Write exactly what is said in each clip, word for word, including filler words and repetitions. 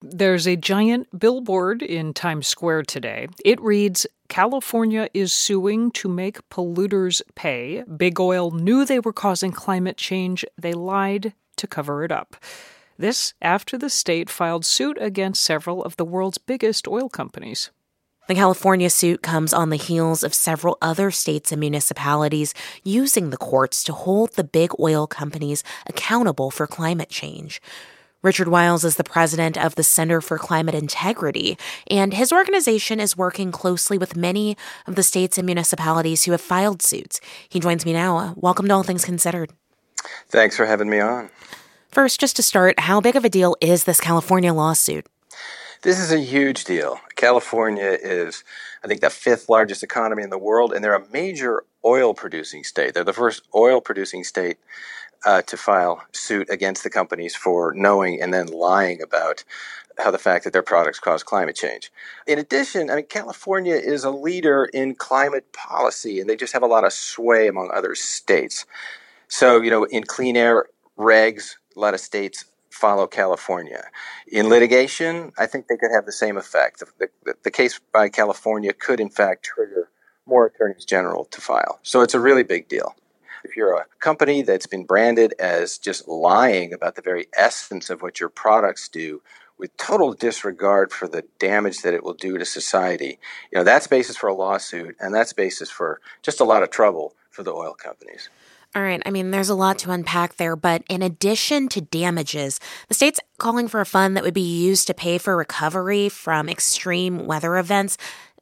There's a giant billboard in Times Square today. It reads, "California is suing to make polluters pay. Big Oil knew they were causing climate change. They lied to cover it up." This after the state filed suit against several of the world's biggest oil companies. The California suit comes on the heels of several other states and municipalities using the courts to hold the big oil companies accountable for climate change. Richard Wiles is the president of the Center for Climate Integrity, and his organization is working closely with many of the states and municipalities who have filed suits. He joins me now. Welcome to All Things Considered. Thanks for having me on. First, just to start, how big of a deal is this California lawsuit? This is a huge deal. California is, I think, the fifth largest economy in the world, and they're a major oil-producing state. They're the first oil-producing state uh, to file suit against the companies for knowing and then lying about how the fact that their products cause climate change. In addition, I mean, California is a leader in climate policy, and they just have a lot of sway among other states. So, you know, in clean air regs, a lot of states follow California. In litigation, I think they could have the same effect. The, the, the case by California could, in fact, trigger more attorneys general to file. So it's a really big deal. If you're a company that's been branded as just lying about the very essence of what your products do, with total disregard for the damage that it will do to society, you know, that's basis for a lawsuit, and that's basis for just a lot of trouble for the oil companies. All right. I mean, there's a lot to unpack there, but in addition to damages, the state's calling for a fund that would be used to pay for recovery from extreme weather events.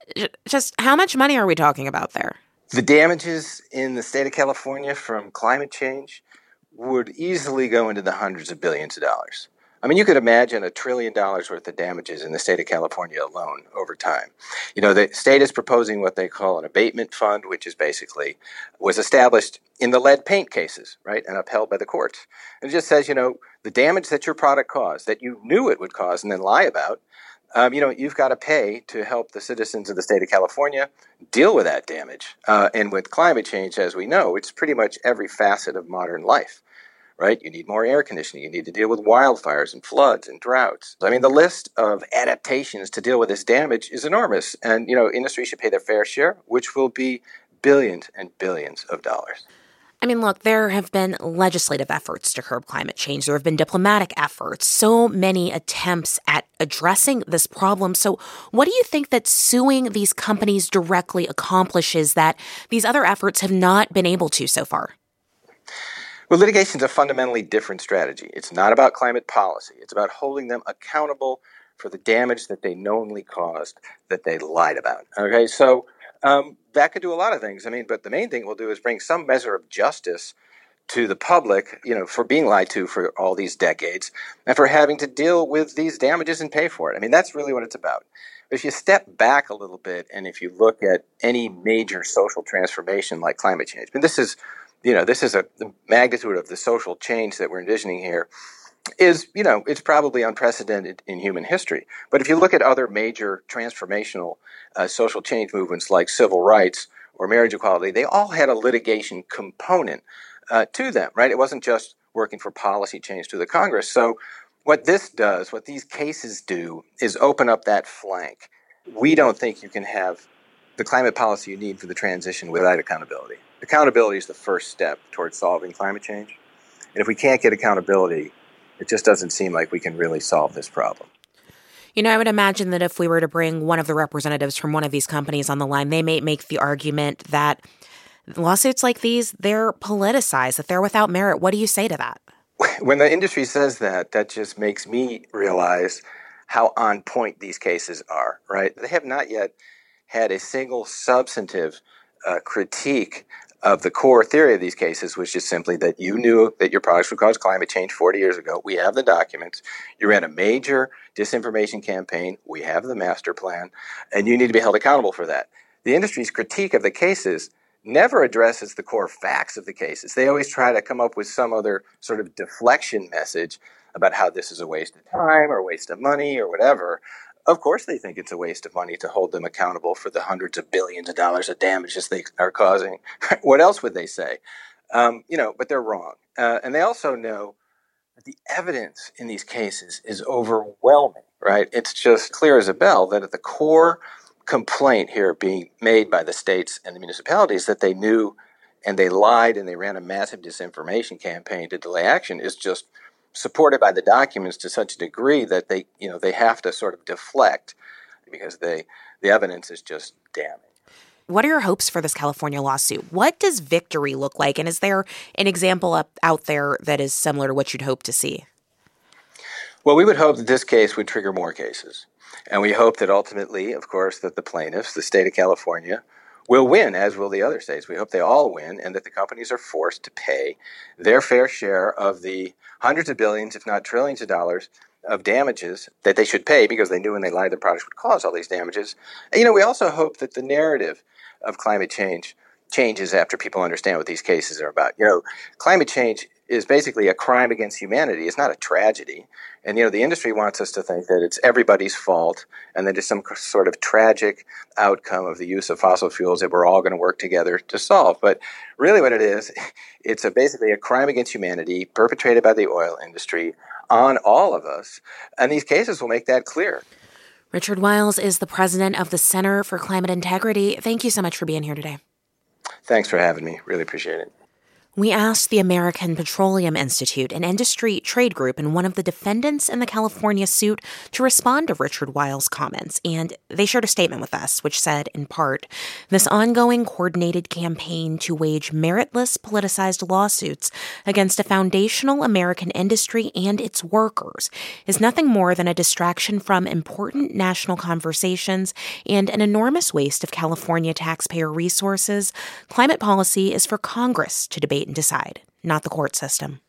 Just how much money are we talking about there? The damages in the state of California from climate change would easily go into the hundreds of billions of dollars. I mean, you could imagine a trillion dollars worth of damages in the state of California alone over time. You know, the state is proposing what they call an abatement fund, which is basically was established in the lead paint cases, right, and upheld by the courts. And it just says, you know, the damage that your product caused, that you knew it would cause and then lie about, um, you know, you've got to pay to help the citizens of the state of California deal with that damage. Uh, and with climate change, as we know, it's pretty much every facet of modern life. Right? You need more air conditioning. You need to deal with wildfires and floods and droughts. I mean, the list of adaptations to deal with this damage is enormous. And, you know, industry should pay their fair share, which will be billions and billions of dollars. I mean, look, there have been legislative efforts to curb climate change. There have been diplomatic efforts, so many attempts at addressing this problem. So what do you think that suing these companies directly accomplishes that these other efforts have not been able to so far? Well, litigation is a fundamentally different strategy. It's not about climate policy. It's about holding them accountable for the damage that they knowingly caused, that they lied about. Okay, so um, that could do a lot of things. I mean, but the main thing it will do is bring some measure of justice to the public, you know, for being lied to for all these decades and for having to deal with these damages and pay for it. I mean, that's really what it's about. If you step back a little bit and if you look at any major social transformation like climate change, I mean, this is You know, this is a, the magnitude of the social change that we're envisioning here is, you know, it's probably unprecedented in human history. But if you look at other major transformational uh, social change movements like civil rights or marriage equality, they all had a litigation component uh, to them, right? It wasn't just working for policy change to the Congress. So what this does, what these cases do, is open up that flank. We don't think you can have the climate policy you need for the transition without accountability. Accountability is the first step towards solving climate change. And if we can't get accountability, it just doesn't seem like we can really solve this problem. You know, I would imagine that if we were to bring one of the representatives from one of these companies on the line, they may make the argument that lawsuits like these, they're politicized, that they're without merit. What do you say to that? When the industry says that, that just makes me realize how on point these cases are, right? They have not yet had a single substantive uh, critique of the core theory of these cases, which is simply that you knew that your products would cause climate change forty years ago. We have the documents. You ran a major disinformation campaign. We have the master plan, and you need to be held accountable for that. The industry's critique of the cases never addresses the core facts of the cases. They always try to come up with some other sort of deflection message about how this is a waste of time or a waste of money or whatever. Of course they think it's a waste of money to hold them accountable for the hundreds of billions of dollars of damages they are causing. What else would they say? Um, you know, but they're wrong. Uh, and they also know But the evidence in these cases is overwhelming, right? It's just clear as a bell that at the core complaint here being made by the states and the municipalities that they knew and they lied and they ran a massive disinformation campaign to delay action is just supported by the documents to such a degree that they, you know, they have to sort of deflect because they, the evidence is just damning. What are your hopes for this California lawsuit? What does victory look like? And is there an example up, out there that is similar to what you'd hope to see? Well, we would hope that this case would trigger more cases. And we hope that ultimately, of course, that the plaintiffs, the state of California, will win, as will the other states. We hope they all win, and that the companies are forced to pay their fair share of the hundreds of billions, if not trillions of dollars of damages that they should pay because they knew when they lied their products would cause all these damages. And, you know, we also hope that the narrative of climate change changes after people understand what these cases are about. You know, climate change is basically a crime against humanity. It's not a tragedy. And, you know, the industry wants us to think that it's everybody's fault and that it's some sort of tragic outcome of the use of fossil fuels that we're all going to work together to solve. But really what it is, it's a, basically a crime against humanity perpetrated by the oil industry on all of us. And these cases will make that clear. Richard Wiles is the president of the Center for Climate Integrity. Thank you so much for being here today. Thanks for having me. Really appreciate it. We asked the American Petroleum Institute, an industry trade group and one of the defendants in the California suit, to respond to Richard Wiles' comments, and they shared a statement with us, which said, in part, this ongoing coordinated campaign to wage meritless politicized lawsuits against a foundational American industry and its workers is nothing more than a distraction from important national conversations and an enormous waste of California taxpayer resources. Climate policy is for Congress to debate and decide, not the court system.